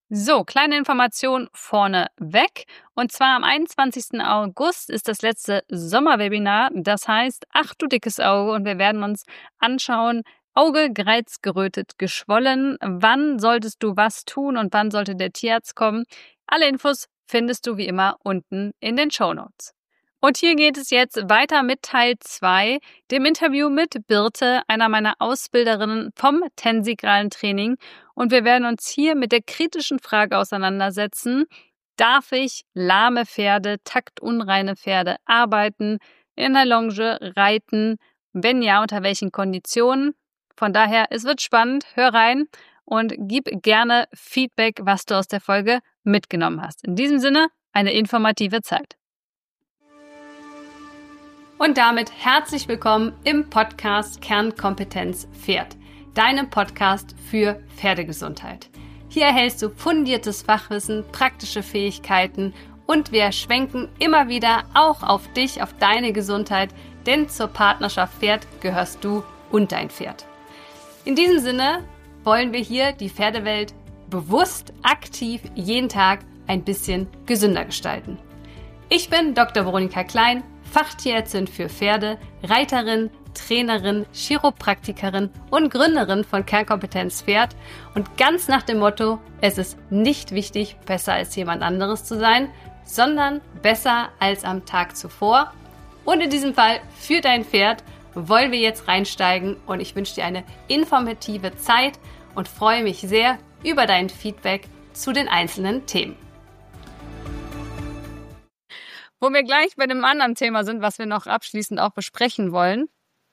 So, kleine Information vorneweg. Und zwar am 21. August ist das letzte Sommerwebinar. Das heißt, ach du dickes Auge, und wir werden uns anschauen, Auge gereizt, gerötet, geschwollen. Wann solltest du was tun und wann sollte der Tierarzt kommen? Alle Infos findest du wie immer unten in den Shownotes. Und hier geht es jetzt weiter mit Teil 2, dem Interview mit Birte, einer meiner Ausbilderinnen vom tensegralen Training. Und wir werden uns hier mit der kritischen Frage auseinandersetzen: Darf ich lahme Pferde, taktunreine Pferde arbeiten, in der Longe reiten? Wenn ja, unter welchen Konditionen? Von daher, es wird spannend. Hör rein und gib gerne Feedback, was du aus der Folge mitgenommen hast. In diesem Sinne, eine informative Zeit. Und damit herzlich willkommen im Podcast Kernkompetenz Pferd, deinem Podcast für Pferdegesundheit. Hier erhältst du fundiertes Fachwissen, praktische Fähigkeiten und wir schwenken immer wieder auch auf dich, auf deine Gesundheit, denn zur Partnerschaft Pferd gehörst du und dein Pferd. In diesem Sinne wollen wir hier die Pferdewelt bewusst, aktiv, jeden Tag ein bisschen gesünder gestalten. Ich bin Dr. Veronika Klein, Fachtierärztin für Pferde, Reiterin, Trainerin, Chiropraktikerin und Gründerin von Kernkompetenz Pferd und ganz nach dem Motto: Es ist nicht wichtig, besser als jemand anderes zu sein, sondern besser als am Tag zuvor. Und in diesem Fall für dein Pferd wollen wir jetzt reinsteigen und ich wünsche dir eine informative Zeit und freue mich sehr über dein Feedback zu den einzelnen Themen. Wo wir gleich bei einem anderen Thema sind, was wir noch abschließend auch besprechen wollen,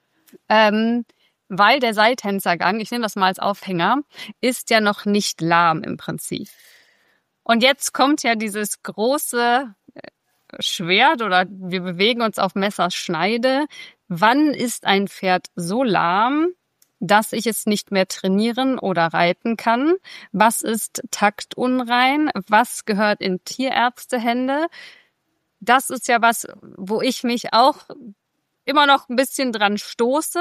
weil der Seiltänzergang, ich nehme das mal als Aufhänger, ist ja noch nicht lahm im Prinzip. Und jetzt kommt ja dieses große Schwert oder wir bewegen uns auf Messerschneide. Wann ist ein Pferd so lahm, dass ich es nicht mehr trainieren oder reiten kann? Was ist taktunrein? Was gehört in Tierärztehände? Das ist ja was, wo ich mich auch immer noch ein bisschen dran stoße,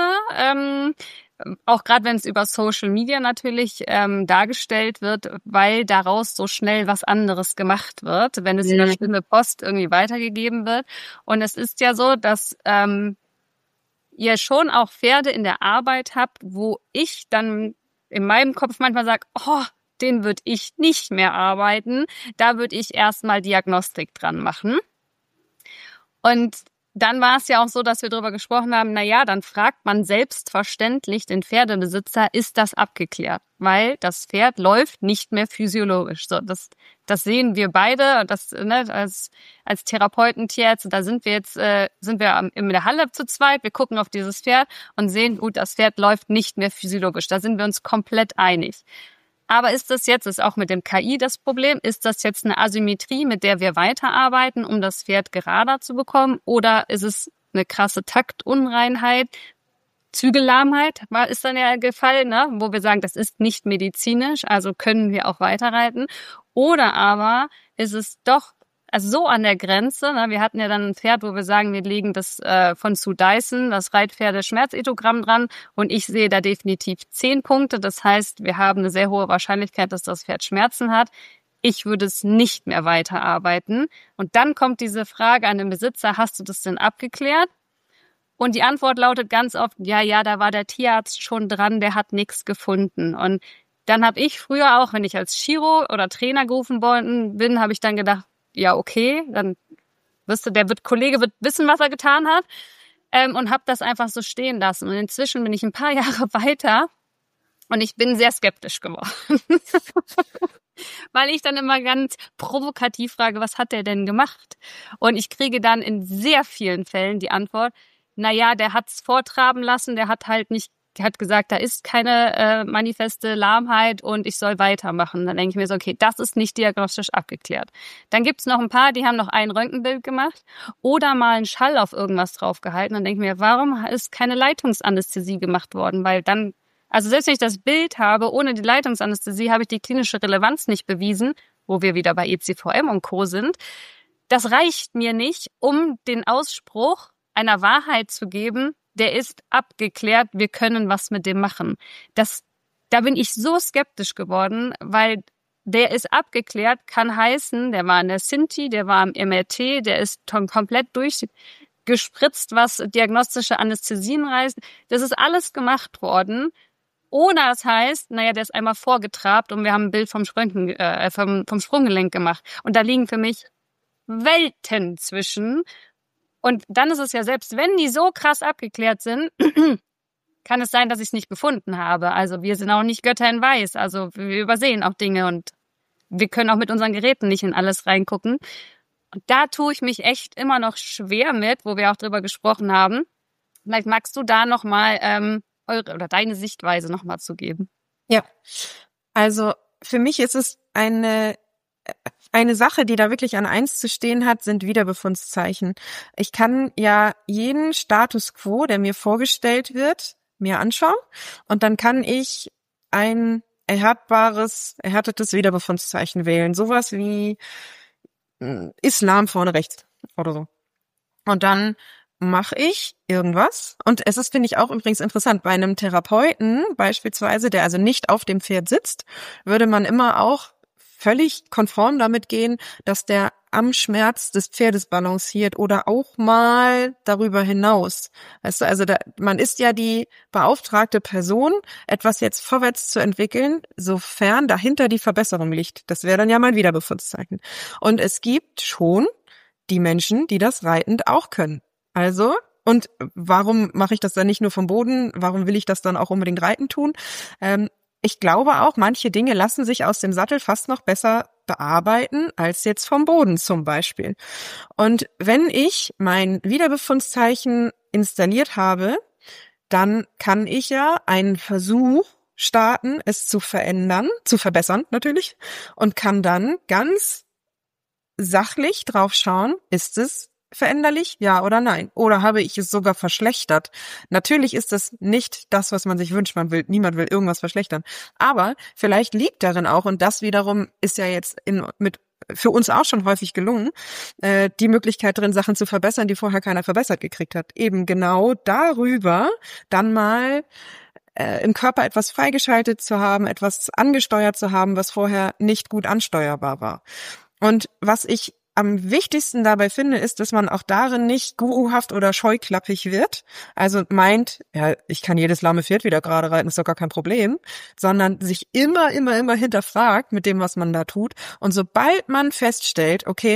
auch gerade wenn es über Social Media natürlich dargestellt wird, weil daraus so schnell was anderes gemacht wird, wenn es in der Stimme Post irgendwie weitergegeben wird. Und es ist ja so, dass ihr schon auch Pferde in der Arbeit habt, wo ich dann in meinem Kopf manchmal sage, oh, den würde ich nicht mehr arbeiten, da würde ich erstmal Diagnostik dran machen. Und dann war es ja auch so, dass wir darüber gesprochen haben, dann fragt man selbstverständlich den Pferdebesitzer, ist das abgeklärt? Weil das Pferd läuft nicht mehr physiologisch. So, das sehen wir beide, als Therapeuten, Tierärzte, da sind wir jetzt, in der Halle zu zweit, wir gucken auf dieses Pferd und sehen, gut, das Pferd läuft nicht mehr physiologisch. Da sind wir uns komplett einig. Aber ist auch mit dem KI das Problem, ist das jetzt eine Asymmetrie, mit der wir weiterarbeiten, um das Pferd gerader zu bekommen? Oder ist es eine krasse Taktunreinheit, Zügellahmheit ist dann ja gefallen, ne? Wo wir sagen, das ist nicht medizinisch, also können wir auch weiterreiten. Oder aber ist es doch so an der Grenze, ne? Wir hatten ja dann ein Pferd, wo wir sagen, wir legen das von Sue Dyson, das Reitpferde-Schmerzetogramm dran und ich sehe da definitiv 10 Punkte. Das heißt, wir haben eine sehr hohe Wahrscheinlichkeit, dass das Pferd Schmerzen hat. Ich würde es nicht mehr weiterarbeiten. Und dann kommt diese Frage an den Besitzer, hast du das denn abgeklärt? Und die Antwort lautet ganz oft, ja, da war der Tierarzt schon dran, der hat nichts gefunden. Und dann habe ich früher auch, wenn ich als Chiro oder Trainer gerufen worden bin, habe ich dann gedacht, ja, okay, dann Kollege wird wissen, was er getan hat, und habe das einfach so stehen lassen. Und inzwischen bin ich ein paar Jahre weiter und ich bin sehr skeptisch geworden. Weil ich dann immer ganz provokativ frage, was hat der denn gemacht? Und ich kriege dann in sehr vielen Fällen die Antwort, der hat's vortraben lassen, der hat gesagt, da ist keine manifeste Lahmheit und ich soll weitermachen. Dann denke ich mir so, okay, das ist nicht diagnostisch abgeklärt. Dann gibt's noch ein paar, die haben noch ein Röntgenbild gemacht oder mal einen Schall auf irgendwas draufgehalten. Dann denke ich mir, warum ist keine Leitungsanästhesie gemacht worden? Weil dann, also selbst wenn ich das Bild habe, ohne die Leitungsanästhesie habe ich die klinische Relevanz nicht bewiesen, wo wir wieder bei ECVM und Co. sind. Das reicht mir nicht, um den Ausspruch einer Wahrheit zu geben, der ist abgeklärt, wir können was mit dem machen. Da bin ich so skeptisch geworden, weil der ist abgeklärt, kann heißen, der war in der Sinti, der war im MRT, der ist komplett durchgespritzt, was diagnostische Anästhesien reißt. Das ist alles gemacht worden. Ohne das heißt, naja, der ist einmal vorgetrabt und wir haben ein Bild vom Sprunggelenk gemacht. Und da liegen für mich Welten zwischen. Und dann ist es ja, selbst wenn die so krass abgeklärt sind, kann es sein, dass ich es nicht gefunden habe. Also wir sind auch nicht Götter in Weiß. Also wir übersehen auch Dinge und wir können auch mit unseren Geräten nicht in alles reingucken. Und da tue ich mich echt immer noch schwer mit, wo wir auch drüber gesprochen haben. Vielleicht magst du da nochmal eure oder deine Sichtweise nochmal zu geben. Ja, also für mich ist es eine Sache, die da wirklich an eins zu stehen hat, sind Wiederbefundszeichen. Ich kann ja jeden Status quo, der mir vorgestellt wird, mir anschauen und dann kann ich ein erhärtetes Wiederbefundszeichen wählen. Sowas wie Islam vorne rechts oder so. Und dann mache ich irgendwas. Und es ist, finde ich, auch übrigens interessant, bei einem Therapeuten beispielsweise, der also nicht auf dem Pferd sitzt, würde man immer auch völlig konform damit gehen, dass der am Schmerz des Pferdes balanciert oder auch mal darüber hinaus. Weißt du, also man ist ja die beauftragte Person, etwas jetzt vorwärts zu entwickeln, sofern dahinter die Verbesserung liegt. Das wäre dann ja mein Wiederbefundszeichen. Und es gibt schon die Menschen, die das reitend auch können. Also, und warum mache ich das dann nicht nur vom Boden? Warum will ich das dann auch unbedingt reiten tun? Ich glaube auch, manche Dinge lassen sich aus dem Sattel fast noch besser bearbeiten als jetzt vom Boden zum Beispiel. Und wenn ich mein Wiederbefundszeichen installiert habe, dann kann ich ja einen Versuch starten, es zu verändern, zu verbessern natürlich, und kann dann ganz sachlich drauf schauen, ist es veränderlich, ja oder nein? Oder habe ich es sogar verschlechtert? Natürlich ist das nicht das, was man sich wünscht. Niemand will irgendwas verschlechtern. Aber vielleicht liegt darin auch, und das wiederum ist ja jetzt für uns auch schon häufig gelungen, die Möglichkeit drin, Sachen zu verbessern, die vorher keiner verbessert gekriegt hat. Eben genau darüber dann mal im Körper etwas freigeschaltet zu haben, etwas angesteuert zu haben, was vorher nicht gut ansteuerbar war. Und was ich am wichtigsten dabei finde, ist, dass man auch darin nicht guruhaft oder scheuklappig wird. Also meint, ja, ich kann jedes lahme Pferd wieder gerade reiten, ist doch gar kein Problem. Sondern sich immer hinterfragt mit dem, was man da tut. Und sobald man feststellt, okay,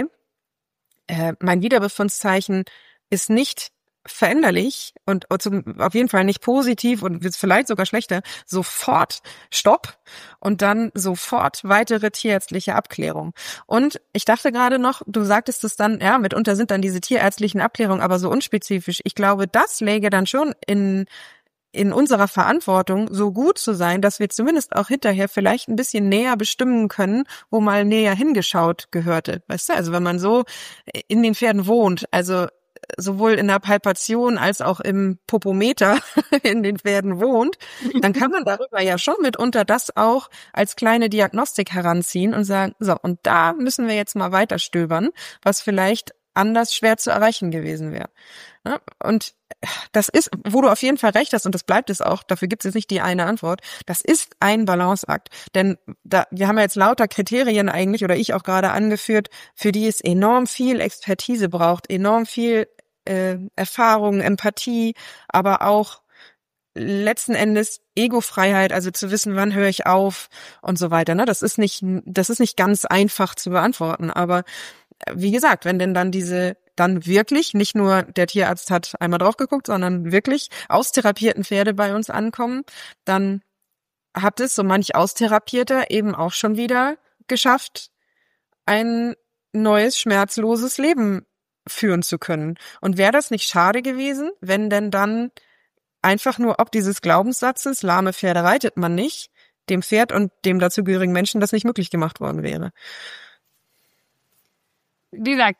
mein Wiederbefundszeichen ist nicht veränderlich und auf jeden Fall nicht positiv und wird vielleicht sogar schlechter, sofort Stopp und dann sofort weitere tierärztliche Abklärung. Und ich dachte gerade noch, du sagtest es dann, ja, mitunter sind dann diese tierärztlichen Abklärungen aber so unspezifisch. Ich glaube, das läge dann schon in unserer Verantwortung, so gut zu sein, dass wir zumindest auch hinterher vielleicht ein bisschen näher bestimmen können, wo mal näher hingeschaut gehörte. Weißt du, also wenn man so in den Pferden wohnt, also sowohl in der Palpation als auch im Popometer in den Pferden wohnt, dann kann man darüber ja schon mitunter das auch als kleine Diagnostik heranziehen und sagen, so, und da müssen wir jetzt mal weiter stöbern, was vielleicht anders schwer zu erreichen gewesen wäre. Und das ist, wo du auf jeden Fall recht hast, und das bleibt es auch, dafür gibt es jetzt nicht die eine Antwort, das ist ein Balanceakt. Denn wir haben ja jetzt lauter Kriterien eigentlich, oder ich auch gerade angeführt, für die es enorm viel Expertise braucht, enorm viel Erfahrung, Empathie, aber auch letzten Endes Egofreiheit, also zu wissen, wann höre ich auf und so weiter. Ne? Das ist nicht ganz einfach zu beantworten, aber wie gesagt, wenn denn dann wirklich, nicht nur der Tierarzt hat einmal drauf geguckt, sondern wirklich austherapierten Pferde bei uns ankommen, dann hat es so manch Austherapierter eben auch schon wieder geschafft, ein neues, schmerzloses Leben führen zu können. Und wäre das nicht schade gewesen, wenn denn dann einfach nur ob dieses Glaubenssatzes, lahme Pferde reitet man nicht, dem Pferd und dem dazugehörigen Menschen das nicht möglich gemacht worden wäre? Wie gesagt,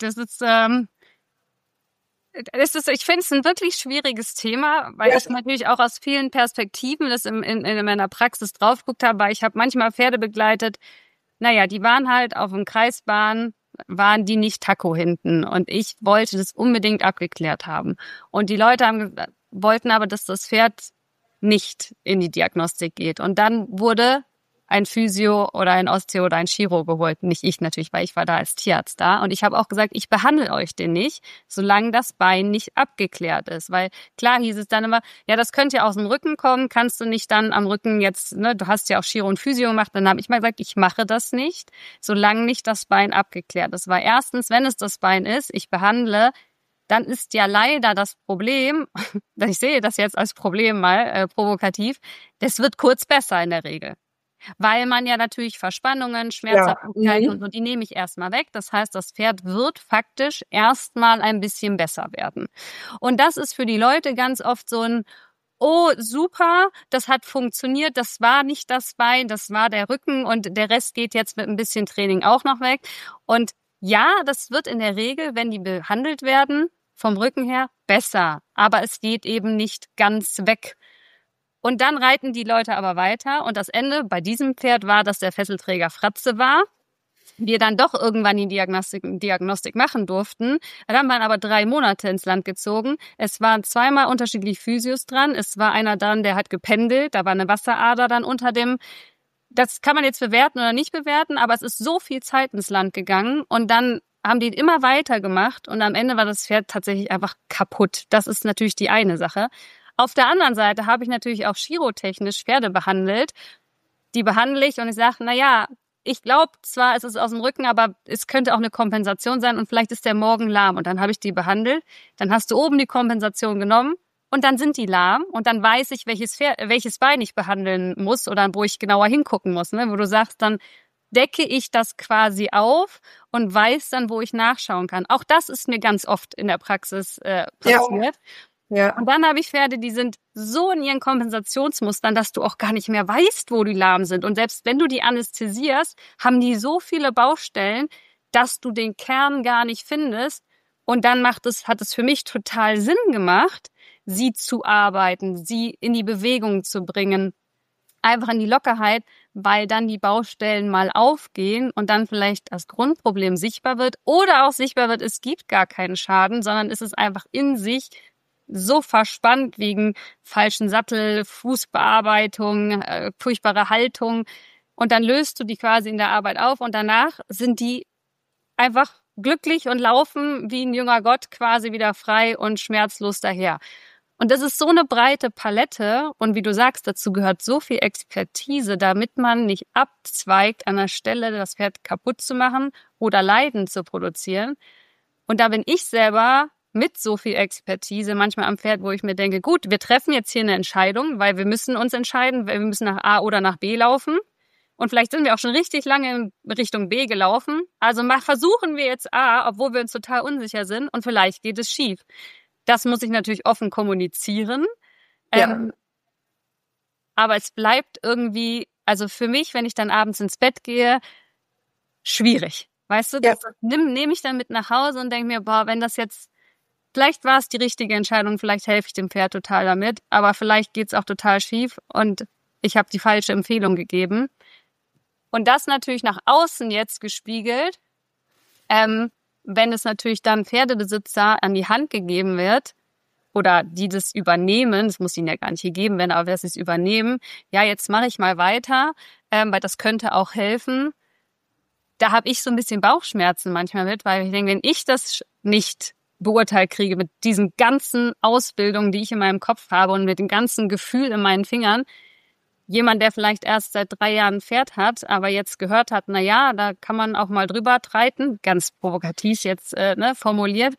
ich finde es ein wirklich schwieriges Thema, weil ich natürlich auch aus vielen Perspektiven das in meiner Praxis drauf geguckt habe, weil ich habe manchmal Pferde begleitet, naja, die waren halt auf dem Kreisbahn, waren die nicht Taco hinten und ich wollte das unbedingt abgeklärt haben. Und die Leute wollten aber, dass das Pferd nicht in die Diagnostik geht. Und dann wurde ein Physio oder ein Osteo oder ein Chiro geholt. Nicht ich natürlich, weil ich war da als Tierarzt da. Und ich habe auch gesagt, ich behandle euch den nicht, solange das Bein nicht abgeklärt ist. Weil klar hieß es dann immer, ja, das könnte ja aus dem Rücken kommen, kannst du nicht dann am Rücken jetzt, ne, du hast ja auch Chiro und Physio gemacht. Dann habe ich mal gesagt, ich mache das nicht, solange nicht das Bein abgeklärt ist. Weil erstens, wenn es das Bein ist, ich behandle, dann ist ja leider das Problem, ich sehe das jetzt als Problem mal provokativ, das wird kurz besser in der Regel. Weil man ja natürlich Verspannungen, Schmerzhaftigkeiten und so, die nehme ich erstmal weg. Das heißt, das Pferd wird faktisch erstmal ein bisschen besser werden. Und das ist für die Leute ganz oft so ein, oh, super, das hat funktioniert, das war nicht das Bein, das war der Rücken und der Rest geht jetzt mit ein bisschen Training auch noch weg. Und ja, das wird in der Regel, wenn die behandelt werden, vom Rücken her besser. Aber es geht eben nicht ganz weg. Und dann reiten die Leute aber weiter. Und das Ende bei diesem Pferd war, dass der Fesselträger Fratze war. Wir dann doch irgendwann die Diagnostik machen durften. Dann waren aber 3 Monate ins Land gezogen. Es waren 2-mal unterschiedlich Physios dran. Es war einer dran, der hat gependelt. Da war eine Wasserader dann unter dem. Das kann man jetzt bewerten oder nicht bewerten, aber es ist so viel Zeit ins Land gegangen. Und dann haben die immer weitergemacht und am Ende war das Pferd tatsächlich einfach kaputt. Das ist natürlich die eine Sache. Auf der anderen Seite habe ich natürlich auch chirotechnisch Pferde behandelt. Die behandle ich und ich sage, naja, ich glaube zwar, es ist aus dem Rücken, aber es könnte auch eine Kompensation sein und vielleicht ist der morgen lahm. Und dann habe ich die behandelt. Dann hast du oben die Kompensation genommen und dann sind die lahm und dann weiß ich, welches Bein ich behandeln muss oder wo ich genauer hingucken muss. Ne? Wo du sagst, dann decke ich das quasi auf und weiß dann, wo ich nachschauen kann. Auch das ist mir ganz oft in der Praxis passiert. Ja. Und dann habe ich Pferde, die sind so in ihren Kompensationsmustern, dass du auch gar nicht mehr weißt, wo die lahm sind. Und selbst wenn du die anästhesierst, haben die so viele Baustellen, dass du den Kern gar nicht findest. Und dann hat es für mich total Sinn gemacht, sie zu arbeiten, sie in die Bewegung zu bringen, einfach in die Lockerheit, weil dann die Baustellen mal aufgehen und dann vielleicht das Grundproblem sichtbar wird oder auch sichtbar wird, es gibt gar keinen Schaden, sondern es ist einfach in sich so verspannt wegen falschen Sattel, Fußbearbeitung, furchtbare Haltung und dann löst du die quasi in der Arbeit auf und danach sind die einfach glücklich und laufen wie ein junger Gott quasi wieder frei und schmerzlos daher. Und das ist so eine breite Palette und wie du sagst, dazu gehört so viel Expertise, damit man nicht abzweigt, an der Stelle das Pferd kaputt zu machen oder Leiden zu produzieren. Und da bin ich selber mit so viel Expertise manchmal am Pferd, wo ich mir denke, gut, wir treffen jetzt hier eine Entscheidung, weil wir müssen uns entscheiden, weil wir müssen nach A oder nach B laufen. Und vielleicht sind wir auch schon richtig lange in Richtung B gelaufen. Also versuchen wir jetzt A, obwohl wir uns total unsicher sind und vielleicht geht es schief. Das muss ich natürlich offen kommunizieren. Ja. Aber es bleibt irgendwie, also für mich, wenn ich dann abends ins Bett gehe, schwierig. Weißt du, das nehme ich dann mit nach Hause und denke mir, boah, wenn das jetzt, vielleicht war es die richtige Entscheidung, vielleicht helfe ich dem Pferd total damit, aber vielleicht geht's auch total schief und ich habe die falsche Empfehlung gegeben. Und das natürlich nach außen jetzt gespiegelt, wenn es natürlich dann Pferdebesitzer an die Hand gegeben wird oder die das übernehmen, das muss ihnen ja gar nicht gegeben werden, aber wer sie es übernehmen, ja, jetzt mache ich mal weiter, weil das könnte auch helfen. Da habe ich so ein bisschen Bauchschmerzen manchmal mit, weil ich denke, wenn ich das nicht beurteilt kriege mit diesen ganzen Ausbildungen, die ich in meinem Kopf habe und mit dem ganzen Gefühl in meinen Fingern, jemand, der vielleicht erst seit 3 Jahren ein Pferd hat, aber jetzt gehört hat, na ja, da kann man auch mal drüber reiten, ganz provokativ jetzt formuliert,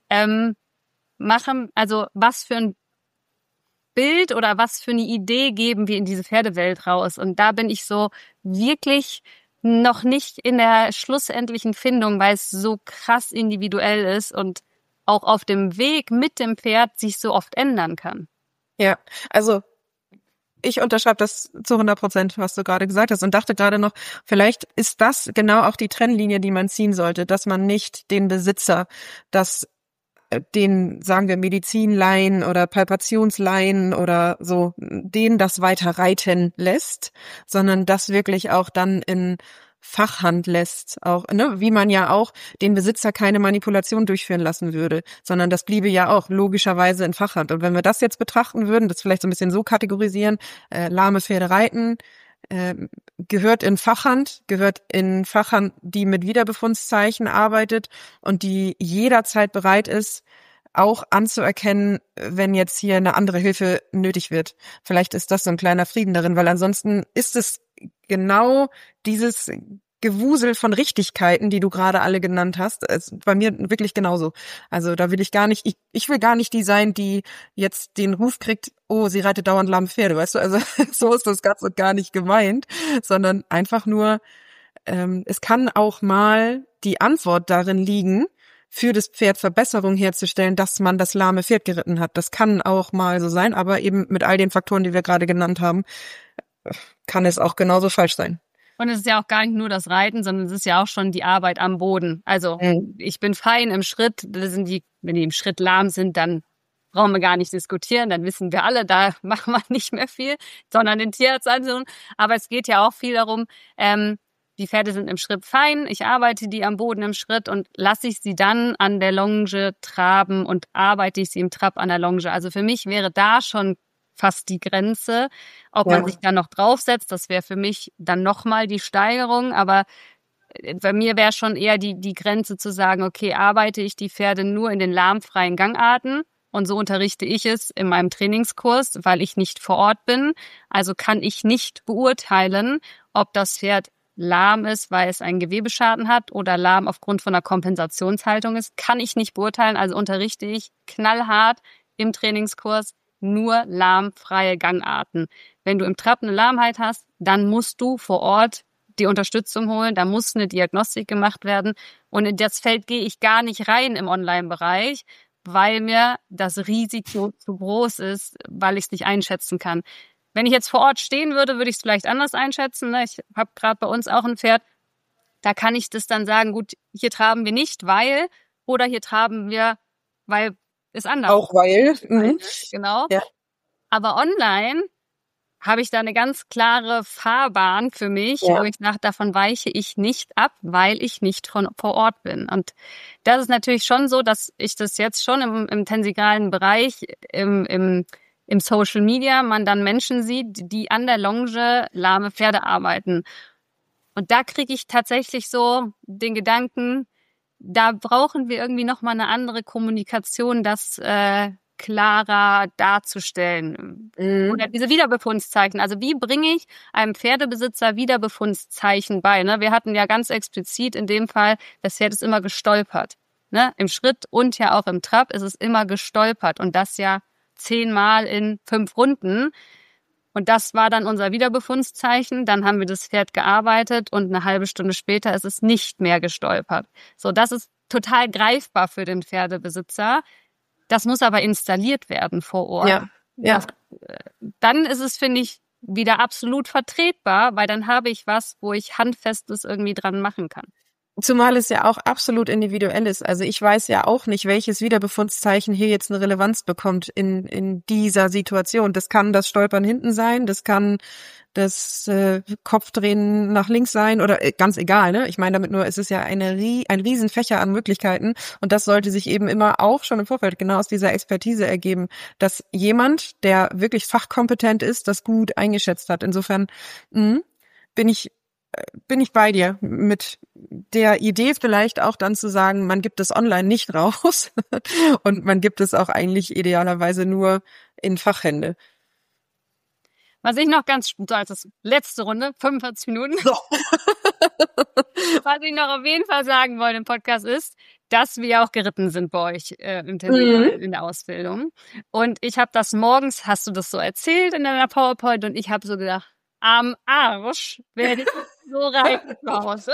machen, also was für ein Bild oder was für eine Idee geben wir in diese Pferdewelt raus. Und da bin ich so wirklich noch nicht in der schlussendlichen Findung, weil es so krass individuell ist und auch auf dem Weg mit dem Pferd sich so oft ändern kann. Ja, also ich unterschreibe das zu 100%, was du gerade gesagt hast und dachte gerade noch, vielleicht ist das genau auch die Trennlinie, die man ziehen sollte, dass man nicht den Besitzer, den, sagen wir, Medizinlaien oder Palpationslaien oder so, den das weiter reiten lässt, sondern das wirklich auch dann in Fachhand lässt, auch, ne, wie man ja auch den Besitzer keine Manipulation durchführen lassen würde, sondern das bliebe ja auch logischerweise in Fachhand. Und wenn wir das jetzt betrachten würden, das vielleicht so ein bisschen so kategorisieren, lahme Pferde reiten, gehört in Fachhand, die mit Wiederbefundszeichen arbeitet und die jederzeit bereit ist, auch anzuerkennen, wenn jetzt hier eine andere Hilfe nötig wird. Vielleicht ist das so ein kleiner Frieden darin, weil ansonsten ist es genau dieses Gewusel von Richtigkeiten, die du gerade alle genannt hast, ist bei mir wirklich genauso. Also da will ich gar nicht, ich will gar nicht die sein, die jetzt den Ruf kriegt, oh, sie reitet dauernd lahme Pferde, weißt du? Also so ist das Ganze gar nicht gemeint, sondern einfach nur, es kann auch mal die Antwort darin liegen, für das Pferd Verbesserung herzustellen, dass man das lahme Pferd geritten hat. Das kann auch mal so sein, aber eben mit all den Faktoren, die wir gerade genannt haben, kann es auch genauso falsch sein. Und es ist ja auch gar nicht nur das Reiten, sondern es ist ja auch schon die Arbeit am Boden. Also ich bin fein im Schritt, wenn die im Schritt lahm sind, dann brauchen wir gar nicht diskutieren, dann wissen wir alle, da machen wir nicht mehr viel, sondern den Tierarzt ansuchen. Aber es geht ja auch viel darum, die Pferde sind im Schritt fein, ich arbeite die am Boden im Schritt und lasse ich sie dann an der Longe traben und arbeite ich sie im Trab an der Longe. Also für mich wäre da schon fast die Grenze, ob man sich da noch draufsetzt, das wäre für mich dann nochmal die Steigerung, aber bei mir wäre schon eher die Grenze zu sagen, okay, arbeite ich die Pferde nur in den lahmfreien Gangarten und so unterrichte ich es in meinem Trainingskurs, weil ich nicht vor Ort bin, also kann ich nicht beurteilen, ob das Pferd lahm ist, weil es einen Gewebeschaden hat oder lahm aufgrund von einer Kompensationshaltung ist, kann ich nicht beurteilen, also unterrichte ich knallhart im Trainingskurs nur lahmfreie Gangarten. Wenn du im Trab eine Lahmheit hast, dann musst du vor Ort die Unterstützung holen, da muss eine Diagnostik gemacht werden und in das Feld gehe ich gar nicht rein im Online-Bereich, weil mir das Risiko zu groß ist, weil ich es nicht einschätzen kann. Wenn ich jetzt vor Ort stehen würde, würde ich es vielleicht anders einschätzen. Ich habe gerade bei uns auch ein Pferd, da kann ich das dann sagen, gut, hier traben wir nicht, weil, oder hier traben wir, weil ist anders. Auch weil. Genau. Ja. Aber online habe ich da eine ganz klare Fahrbahn für mich, wo ich sage, davon weiche ich nicht ab, weil ich nicht vor Ort bin. Und das ist natürlich schon so, dass ich das jetzt schon im tensigralen Bereich, im Social Media, man dann Menschen sieht, die an der Longe lahme Pferde arbeiten. Und da kriege ich tatsächlich so den Gedanken, da brauchen wir irgendwie nochmal eine andere Kommunikation, das klarer darzustellen. Oder diese Wiederbefundszeichen. Also wie bringe ich einem Pferdebesitzer Wiederbefundszeichen bei? Ne? Wir hatten ja ganz explizit in dem Fall, das Pferd ist immer gestolpert. Ne? Im Schritt und ja auch im Trab ist es immer gestolpert. Und das ja 10-mal in 5 Runden. Und das war dann unser Wiederbefundszeichen. Dann haben wir das Pferd gearbeitet und eine halbe Stunde später ist es nicht mehr gestolpert. So, das ist total greifbar für den Pferdebesitzer. Das muss aber installiert werden vor Ort. Ja. Dann ist es, finde ich, wieder absolut vertretbar, weil dann habe ich was, wo ich Handfestes irgendwie dran machen kann. Zumal es ja auch absolut individuell ist. Also ich weiß ja auch nicht, welches Wiederbefundszeichen hier jetzt eine Relevanz bekommt in dieser Situation. Das kann das Stolpern hinten sein, das kann das Kopfdrehen nach links sein oder ganz egal, ne? Ich meine damit nur, es ist ja ein Riesenfächer an Möglichkeiten und das sollte sich eben immer auch schon im Vorfeld genau aus dieser Expertise ergeben, dass jemand, der wirklich fachkompetent ist, das gut eingeschätzt hat. Insofern bin ich bei dir mit der Idee vielleicht auch dann zu sagen, man gibt es online nicht raus und man gibt es auch eigentlich idealerweise nur in Fachhände. Was ich noch so als letzte Runde, 45 Minuten, So. was ich noch auf jeden Fall sagen wollte im Podcast ist, dass wir auch geritten sind bei euch in der Ausbildung. Und ich habe das morgens, hast du das so erzählt in deiner PowerPoint und ich habe so gedacht, am Arsch werde ich so reiten zu Hause.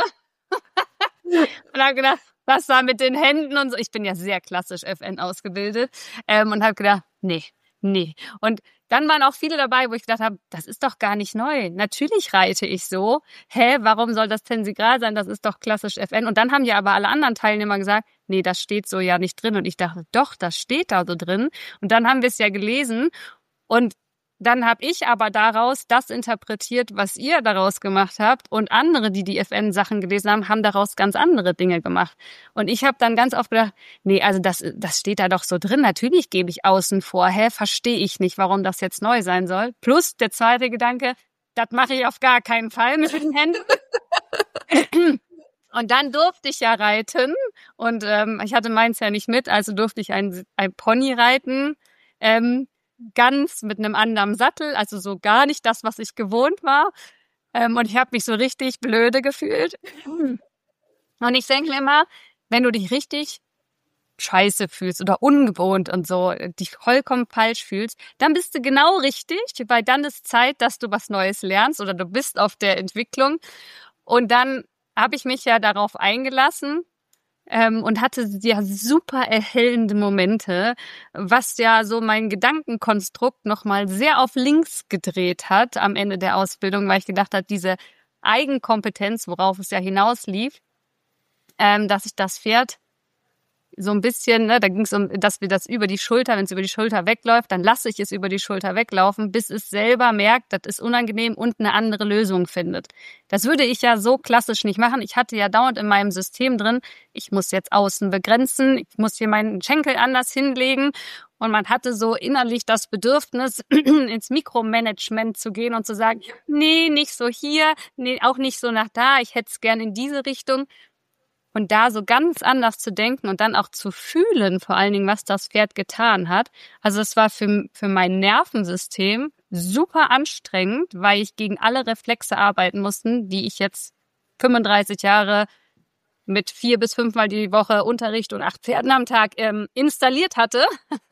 Und habe gedacht, was da mit den Händen und so. Ich bin ja sehr klassisch FN ausgebildet und habe gedacht, nee. Und dann waren auch viele dabei, wo ich gedacht habe, das ist doch gar nicht neu. Natürlich reite ich so. Warum soll das tensigral sein? Das ist doch klassisch FN. Und dann haben ja aber alle anderen Teilnehmer gesagt, nee, das steht so ja nicht drin. Und ich dachte, doch, das steht da so drin. Und dann haben wir es ja gelesen und dann habe ich aber daraus das interpretiert, was ihr daraus gemacht habt und andere, die die FN-Sachen gelesen haben, haben daraus ganz andere Dinge gemacht. Und ich habe dann ganz oft gedacht, nee, also das steht da doch so drin. Natürlich gebe ich außen vor. Verstehe ich nicht, warum das jetzt neu sein soll. Plus der zweite Gedanke, das mache ich auf gar keinen Fall mit den Händen. Und dann durfte ich ja reiten und ich hatte meins ja nicht mit, also durfte ich ein Pony reiten, ganz mit einem anderen Sattel, also so gar nicht das, was ich gewohnt war. Und ich habe mich so richtig blöde gefühlt. Und ich denke mir immer, wenn du dich richtig scheiße fühlst oder ungewohnt und so, dich vollkommen falsch fühlst, dann bist du genau richtig, weil dann ist Zeit, dass du was Neues lernst oder du bist auf der Entwicklung. Und dann habe ich mich ja darauf eingelassen und hatte ja super erhellende Momente, was ja so mein Gedankenkonstrukt nochmal sehr auf links gedreht hat am Ende der Ausbildung, weil ich gedacht habe, diese Eigenkompetenz, worauf es ja hinauslief, dass ich das Pferd so ein bisschen, ne, da ging es um, dass wir das über die Schulter, wenn es über die Schulter wegläuft, dann lasse ich es über die Schulter weglaufen, bis es selber merkt, das ist unangenehm und eine andere Lösung findet. Das würde ich ja so klassisch nicht machen. Ich hatte ja dauernd in meinem System drin, ich muss jetzt außen begrenzen, ich muss hier meinen Schenkel anders hinlegen. Und man hatte so innerlich das Bedürfnis, ins Mikromanagement zu gehen und zu sagen, nee, nicht so hier, nee, auch nicht so nach da, ich hätte es gern in diese Richtung. Und da so ganz anders zu denken und dann auch zu fühlen, vor allen Dingen, was das Pferd getan hat. Also es war für mein Nervensystem super anstrengend, weil ich gegen alle Reflexe arbeiten musste, die ich jetzt 35 Jahre mit 4 bis 5 Mal die Woche Unterricht und 8 Pferden am Tag installiert hatte.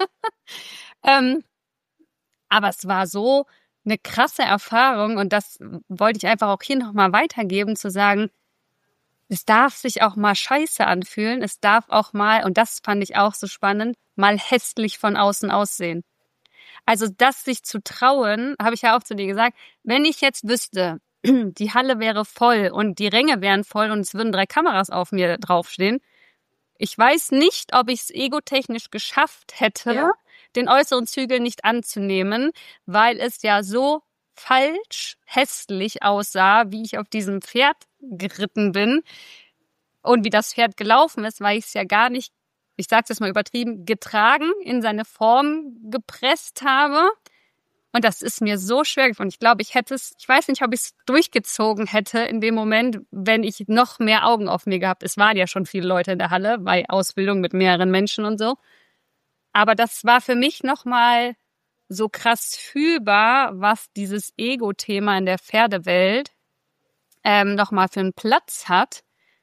Aber es war so eine krasse Erfahrung und das wollte ich einfach auch hier nochmal weitergeben, zu sagen, es darf sich auch mal scheiße anfühlen, es darf auch mal, und das fand ich auch so spannend, mal hässlich von außen aussehen. Also das sich zu trauen, habe ich ja auch zu dir gesagt, wenn ich jetzt wüsste, die Halle wäre voll und die Ränge wären voll und es würden 3 Kameras auf mir draufstehen, ich weiß nicht, ob ich es egotechnisch geschafft hätte, den äußeren Zügel nicht anzunehmen, weil es ja so falsch, hässlich aussah, wie ich auf diesem Pferd geritten bin und wie das Pferd gelaufen ist, weil ich es ja gar nicht, ich sag's jetzt mal übertrieben, getragen, in seine Form gepresst habe. Und das ist mir so schwer gefallen. Ich glaube, ich weiß nicht, ob ich es durchgezogen hätte in dem Moment, wenn ich noch mehr Augen auf mir gehabt. Es waren ja schon viele Leute in der Halle bei Ausbildung mit mehreren Menschen und so. Aber das war für mich nochmal so krass fühlbar, was dieses Ego-Thema in der Pferdewelt nochmal für einen Platz hat,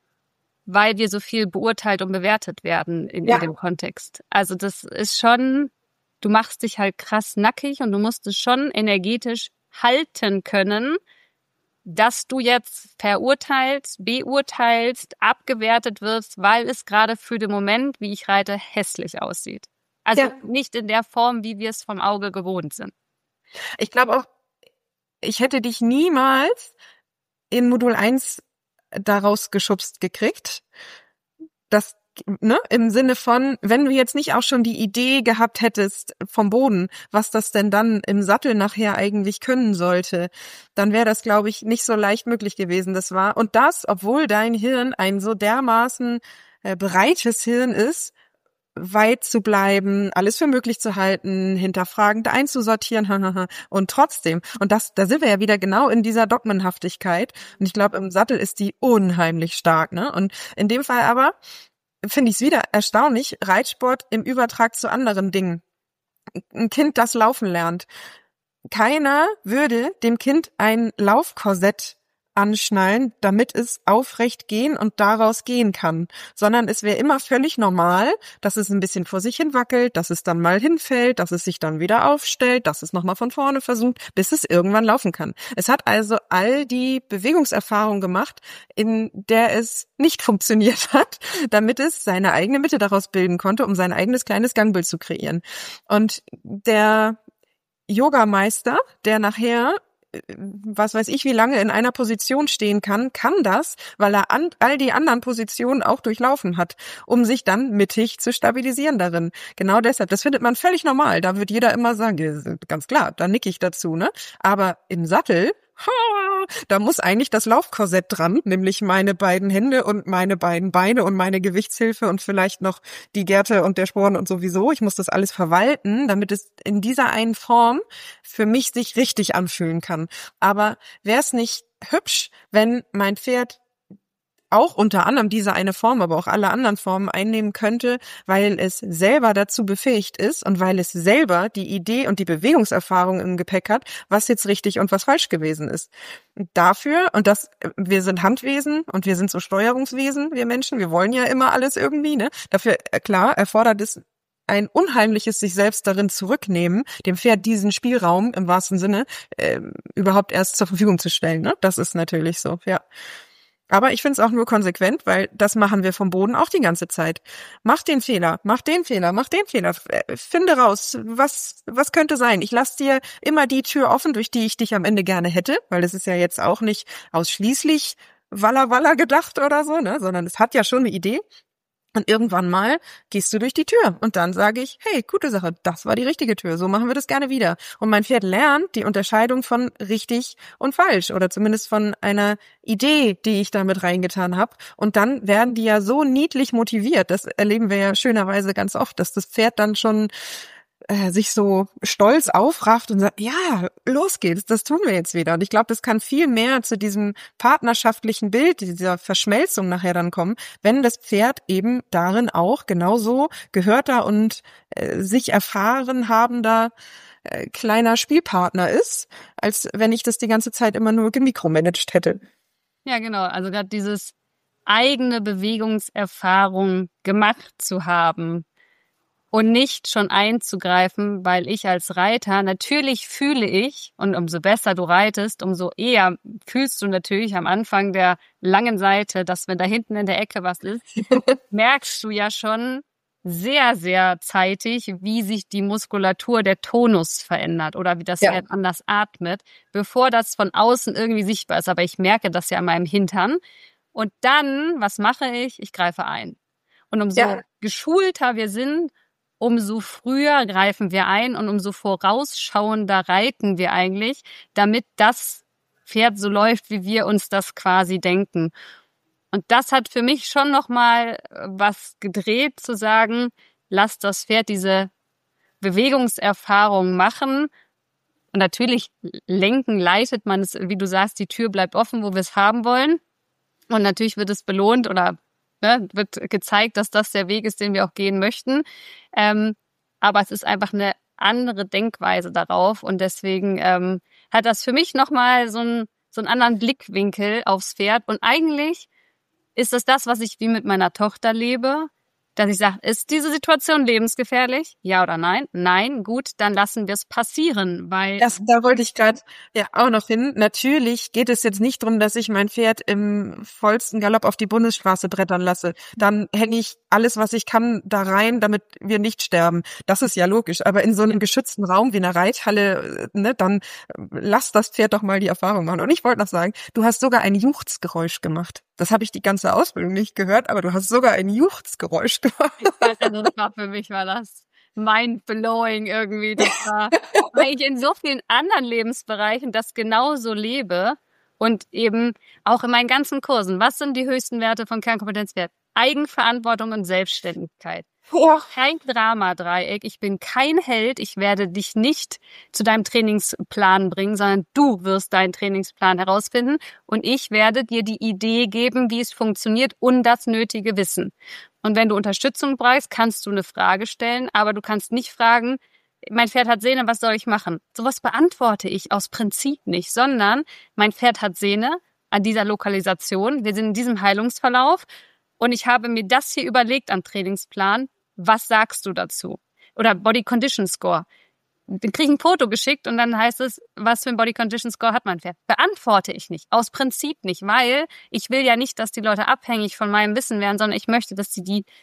weil wir so viel beurteilt und bewertet werden in dem Kontext. Also das ist schon, du machst dich halt krass nackig und du musst es schon energetisch halten können, dass du jetzt verurteilst, beurteilst, abgewertet wirst, weil es gerade für den Moment, wie ich reite, hässlich aussieht. Also nicht in der Form, wie wir es vom Auge gewohnt sind. Ich glaube auch, ich hätte dich niemals in Modul 1 daraus geschubst gekriegt. Das, ne, im Sinne von, wenn du jetzt nicht auch schon die Idee gehabt hättest vom Boden, was das denn dann im Sattel nachher eigentlich können sollte, dann wäre das, glaube ich, nicht so leicht möglich gewesen. Das war, und das, obwohl dein Hirn ein so dermaßen breites Hirn ist, weit zu bleiben, alles für möglich zu halten, hinterfragend einzusortieren, und trotzdem, und das, da sind wir ja wieder genau in dieser Dogmenhaftigkeit, und ich glaube, im Sattel ist die unheimlich stark, ne, und in dem Fall aber finde ich es wieder erstaunlich, Reitsport im Übertrag zu anderen Dingen. Ein Kind, das laufen lernt. Keiner würde dem Kind ein Laufkorsett anschnallen, damit es aufrecht gehen und daraus gehen kann, sondern es wäre immer völlig normal, dass es ein bisschen vor sich hin wackelt, dass es dann mal hinfällt, dass es sich dann wieder aufstellt, dass es nochmal von vorne versucht, bis es irgendwann laufen kann. Es hat also all die Bewegungserfahrung gemacht, in der es nicht funktioniert hat, damit es seine eigene Mitte daraus bilden konnte, um sein eigenes kleines Gangbild zu kreieren. Und der Yogameister, der nachher was weiß ich, wie lange in einer Position stehen kann das, weil er all die anderen Positionen auch durchlaufen hat, um sich dann mittig zu stabilisieren darin. Genau deshalb, das findet man völlig normal. Da wird jeder immer sagen, ganz klar, da nicke ich dazu, ne? Aber im Sattel, Da muss eigentlich das Laufkorsett dran, nämlich meine beiden Hände und meine beiden Beine und meine Gewichtshilfe und vielleicht noch die Gerte und der Sporn und sowieso. Ich muss das alles verwalten, damit es in dieser einen Form für mich sich richtig anfühlen kann. Aber wäre es nicht hübsch, wenn mein Pferd auch unter anderem diese eine Form, aber auch alle anderen Formen einnehmen könnte, weil es selber dazu befähigt ist und weil es selber die Idee und die Bewegungserfahrung im Gepäck hat, was jetzt richtig und was falsch gewesen ist. Und dafür, wir sind Handwesen und wir sind so Steuerungswesen, wir Menschen, wir wollen ja immer alles irgendwie, ne? Dafür, klar, erfordert es ein unheimliches sich selbst darin zurücknehmen, dem Pferd diesen Spielraum im wahrsten Sinne überhaupt erst zur Verfügung zu stellen, ne? Das ist natürlich so, ja. Aber ich finde es auch nur konsequent, weil das machen wir vom Boden auch die ganze Zeit. Mach den Fehler, mach den Fehler, mach den Fehler. Finde raus, was könnte sein. Ich lasse dir immer die Tür offen, durch die ich dich am Ende gerne hätte, weil das ist ja jetzt auch nicht ausschließlich Walla Walla gedacht oder so, ne, sondern es hat ja schon eine Idee. Und irgendwann mal gehst du durch die Tür und dann sage ich, hey, gute Sache, das war die richtige Tür, so machen wir das gerne wieder. Und mein Pferd lernt die Unterscheidung von richtig und falsch oder zumindest von einer Idee, die ich da mit reingetan habe. Und dann werden die ja so niedlich motiviert, das erleben wir ja schönerweise ganz oft, dass das Pferd dann schon sich so stolz aufrafft und sagt, ja, los geht's, das tun wir jetzt wieder. Und ich glaube, das kann viel mehr zu diesem partnerschaftlichen Bild, dieser Verschmelzung nachher dann kommen, wenn das Pferd eben darin auch genauso gehörter und sich erfahren habender kleiner Spielpartner ist, als wenn ich das die ganze Zeit immer nur gemikromanagt hätte. Ja, genau. Also gerade dieses eigene Bewegungserfahrung gemacht zu haben, und nicht schon einzugreifen, weil ich als Reiter, natürlich fühle ich, und umso besser du reitest, umso eher fühlst du natürlich am Anfang der langen Seite, dass wenn da hinten in der Ecke was ist, merkst du ja schon sehr, sehr zeitig, wie sich die Muskulatur, der Tonus verändert oder wie das Pferd anders atmet, bevor das von außen irgendwie sichtbar ist. Aber ich merke das ja an meinem Hintern. Und dann, was mache ich? Ich greife ein. Und umso geschulter wir sind, umso früher greifen wir ein und umso vorausschauender reiten wir eigentlich, damit das Pferd so läuft, wie wir uns das quasi denken. Und das hat für mich schon nochmal was gedreht, zu sagen, lass das Pferd diese Bewegungserfahrung machen. Und natürlich lenken, leitet man es, wie du sagst, die Tür bleibt offen, wo wir es haben wollen. Und natürlich wird es belohnt oder wird gezeigt, dass das der Weg ist, den wir auch gehen möchten. Aber es ist einfach eine andere Denkweise darauf. Und deswegen hat das für mich nochmal so einen anderen Blickwinkel aufs Pferd. Und eigentlich ist das, was ich wie mit meiner Tochter lebe, dass ich sage, ist diese Situation lebensgefährlich? Ja oder nein? Nein, gut, dann lassen wir es passieren, weil... Da wollte ich gerade auch noch hin. Natürlich geht es jetzt nicht darum, dass ich mein Pferd im vollsten Galopp auf die Bundesstraße brettern lasse. Dann hänge ich alles, was ich kann, da rein, damit wir nicht sterben. Das ist ja logisch. Aber in so einem geschützten Raum wie einer Reithalle, ne, dann lass das Pferd doch mal die Erfahrung machen. Und ich wollte noch sagen, du hast sogar ein Juchzgeräusch gemacht. Das habe ich die ganze Ausbildung nicht gehört, aber du hast sogar ein Juchzgeräusch gemacht. Also für mich war das mind-blowing irgendwie. Das war, weil ich in so vielen anderen Lebensbereichen das genauso lebe und eben auch in meinen ganzen Kursen. Was sind die höchsten Werte von Kernkompetenzwert? Eigenverantwortung und Selbstständigkeit. Ja. Kein Dramadreieck. Ich bin kein Held. Ich werde dich nicht zu deinem Trainingsplan bringen, sondern du wirst deinen Trainingsplan herausfinden und ich werde dir die Idee geben, wie es funktioniert und das nötige Wissen. Und wenn du Unterstützung brauchst, kannst du eine Frage stellen, aber du kannst nicht fragen, mein Pferd hat Sehne, was soll ich machen? Sowas beantworte ich aus Prinzip nicht, sondern mein Pferd hat Sehne an dieser Lokalisation. Wir sind in diesem Heilungsverlauf und ich habe mir das hier überlegt am Trainingsplan. Was sagst du dazu? Oder Body Condition Score. Dann kriege ich ein Foto geschickt und dann heißt es, was für ein Body Condition Score hat mein Pferd? Beantworte ich nicht. Aus Prinzip nicht, weil ich will ja nicht, dass die Leute abhängig von meinem Wissen werden, sondern ich möchte, dass sie die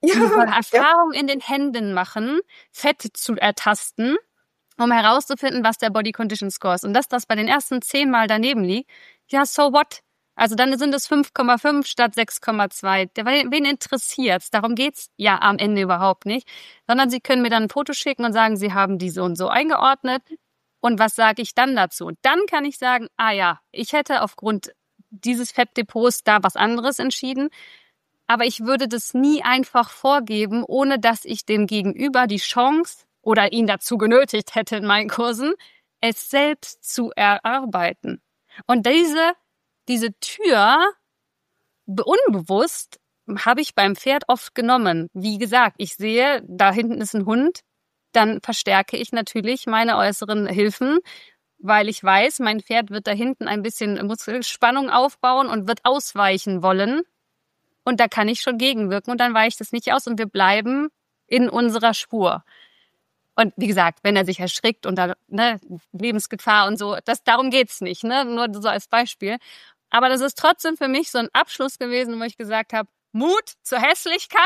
Erfahrung in den Händen machen, Fett zu ertasten, um herauszufinden, was der Body Condition Score ist. Und dass das bei den ersten 10 Mal daneben liegt, ja, so what? Also dann sind es 5,5 statt 6,2. Wen interessiert's? Darum geht's ja am Ende überhaupt nicht. Sondern sie können mir dann ein Foto schicken und sagen, sie haben die so und so eingeordnet. Und was sage ich dann dazu? Und dann kann ich sagen, ich hätte aufgrund dieses Fettdepots da was anderes entschieden. Aber ich würde das nie einfach vorgeben, ohne dass ich dem Gegenüber die Chance oder ihn dazu genötigt hätte in meinen Kursen, es selbst zu erarbeiten. Und diese Tür, unbewusst, habe ich beim Pferd oft genommen. Wie gesagt, ich sehe, da hinten ist ein Hund, dann verstärke ich natürlich meine äußeren Hilfen, weil ich weiß, mein Pferd wird da hinten ein bisschen Muskelspannung aufbauen und wird ausweichen wollen. Und da kann ich schon gegenwirken und dann weicht es nicht aus und wir bleiben in unserer Spur. Und wie gesagt, wenn er sich erschrickt und da Lebensgefahr und so, darum geht's nicht, nur so als Beispiel. Aber das ist trotzdem für mich so ein Abschluss gewesen, wo ich gesagt habe, Mut zur Hässlichkeit.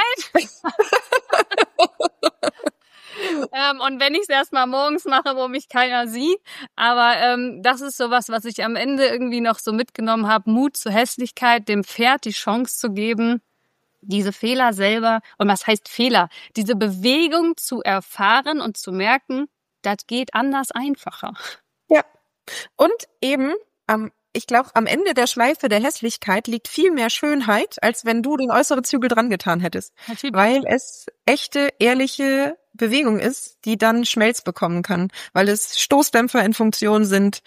Und wenn ich es erstmal morgens mache, wo mich keiner sieht. Aber das ist sowas, was ich am Ende irgendwie noch so mitgenommen habe. Mut zur Hässlichkeit, dem Pferd die Chance zu geben, diese Fehler selber, und was heißt Fehler? Diese Bewegung zu erfahren und zu merken, das geht anders einfacher. Ja. Und eben, ich glaube, am Ende der Schleife der Hässlichkeit liegt viel mehr Schönheit, als wenn du den äußeren Zügel dran getan hättest. Natürlich. Weil es echte, ehrliche Bewegung ist, die dann Schmelz bekommen kann, weil es Stoßdämpfer in Funktion sind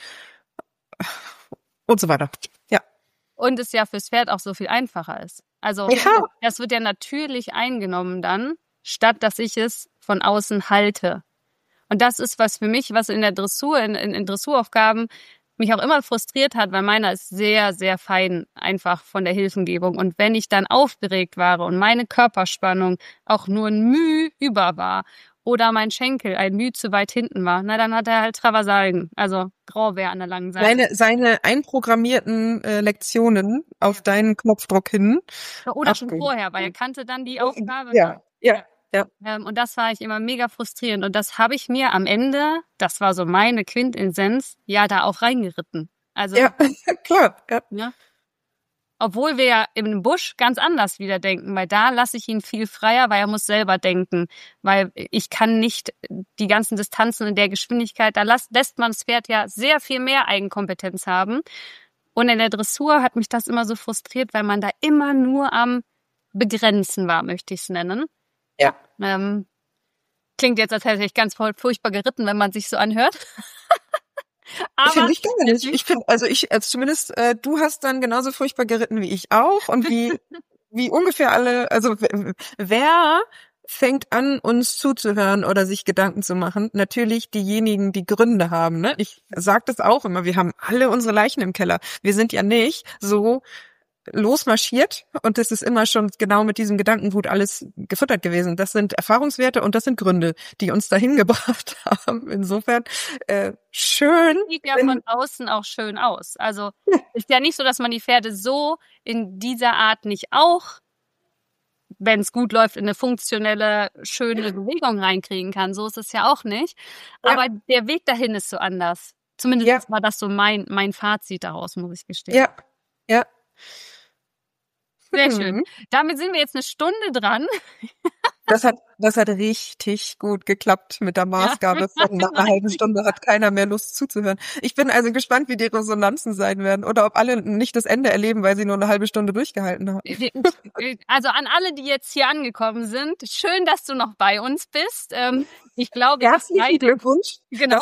und so weiter. Ja. Und es ja fürs Pferd auch so viel einfacher ist. Also das wird ja natürlich eingenommen dann, statt dass ich es von außen halte. Und das ist was für mich, was in der Dressur, in Dressuraufgaben mich auch immer frustriert hat, weil meiner ist sehr, sehr fein einfach von der Hilfengebung. Und wenn ich dann aufgeregt war und meine Körperspannung auch nur ein Müh über war oder mein Schenkel ein Müh zu weit hinten war, dann hat er halt Traversalen, also Grauwehr an der langen Seite. Seine einprogrammierten Lektionen auf deinen Knopfdruck hin. Oder schon vorher, weil er kannte dann die Aufgabe. Ja. Und das war ich immer mega frustrierend. Und das habe ich mir am Ende, das war so meine Quintessenz, da auch reingeritten. Also, ja, klar. Ja. Obwohl wir ja im Busch ganz anders wieder denken, weil da lasse ich ihn viel freier, weil er muss selber denken. Weil ich kann nicht die ganzen Distanzen in der Geschwindigkeit, da lässt man das Pferd ja sehr viel mehr Eigenkompetenz haben. Und in der Dressur hat mich das immer so frustriert, weil man da immer nur am Begrenzen war, möchte ich es nennen. Ja. Klingt jetzt, als hätte ich ganz furchtbar geritten, wenn man sich so anhört. Aber finde ich gar nicht. Ich finde, zumindest du hast dann genauso furchtbar geritten wie ich auch und wie ungefähr alle, also wer fängt an, uns zuzuhören oder sich Gedanken zu machen? Natürlich diejenigen, die Gründe haben, ne? Ich sag das auch immer, wir haben alle unsere Leichen im Keller. Wir sind ja nicht so losmarschiert und das ist immer schon genau mit diesem Gedankengut alles gefüttert gewesen. Das sind Erfahrungswerte und das sind Gründe, die uns dahin gebracht haben. Insofern schön. Sieht ja von außen auch schön aus. Also ist ja nicht so, dass man die Pferde so in dieser Art nicht auch, wenn es gut läuft, in eine funktionelle, schöne Bewegung reinkriegen kann. So ist es ja auch nicht. Ja. Aber der Weg dahin ist so anders. Zumindest war das so mein Fazit daraus, muss ich gestehen. Ja. Sehr schön. Damit sind wir jetzt eine Stunde dran. Das hat richtig gut geklappt mit der Maßgabe von nach einer halben Stunde hat keiner mehr Lust zuzuhören. Ich bin also gespannt, wie die Resonanzen sein werden oder ob alle nicht das Ende erleben, weil sie nur eine halbe Stunde durchgehalten haben. Also an alle, die jetzt hier angekommen sind, schön, dass du noch bei uns bist. Ich glaube, herzlichen Glückwunsch. Genau.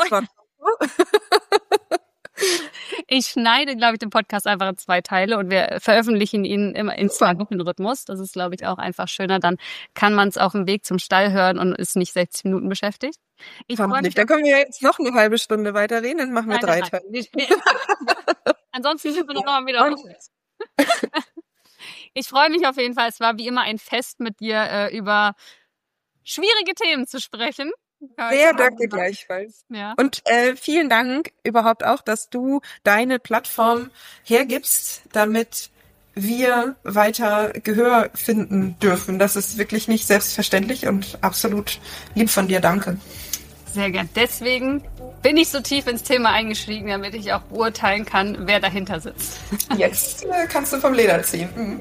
Ich schneide, glaube ich, den Podcast einfach in 2 Teile und wir veröffentlichen ihn immer in 2-Wochen-Rhythmus. Das ist, glaube ich, auch einfach schöner. Dann kann man es auf dem Weg zum Stall hören und ist nicht 60 Minuten beschäftigt. Dann können wir jetzt noch eine halbe Stunde weiterreden, dann machen wir 3 Teile. Ansonsten sind wir noch mal wieder auf. Ich freue mich auf jeden Fall. Es war wie immer ein Fest, mit dir über schwierige Themen zu sprechen. Sehr danke gleichfalls. Ja. Und vielen Dank überhaupt auch, dass du deine Plattform hergibst, damit wir weiter Gehör finden dürfen. Das ist wirklich nicht selbstverständlich und absolut lieb von dir. Danke. Sehr gern. Deswegen bin ich so tief ins Thema eingestiegen, damit ich auch beurteilen kann, wer dahinter sitzt. Jetzt kannst du vom Leder ziehen.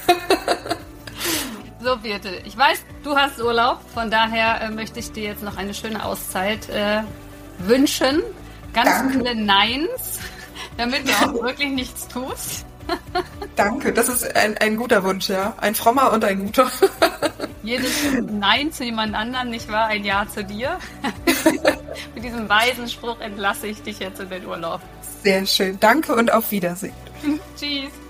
So, Birte, ich weiß, du hast Urlaub, von daher möchte ich dir jetzt noch eine schöne Auszeit wünschen. Ganz viele Neins, damit du auch wirklich nichts tust. Danke, das ist ein guter Wunsch, ja. Ein frommer und ein guter. Jedes Nein zu jemand anderen, nicht wahr? Ein Ja zu dir. Mit diesem weisen Spruch entlasse ich dich jetzt in den Urlaub. Sehr schön. Danke und auf Wiedersehen. Tschüss.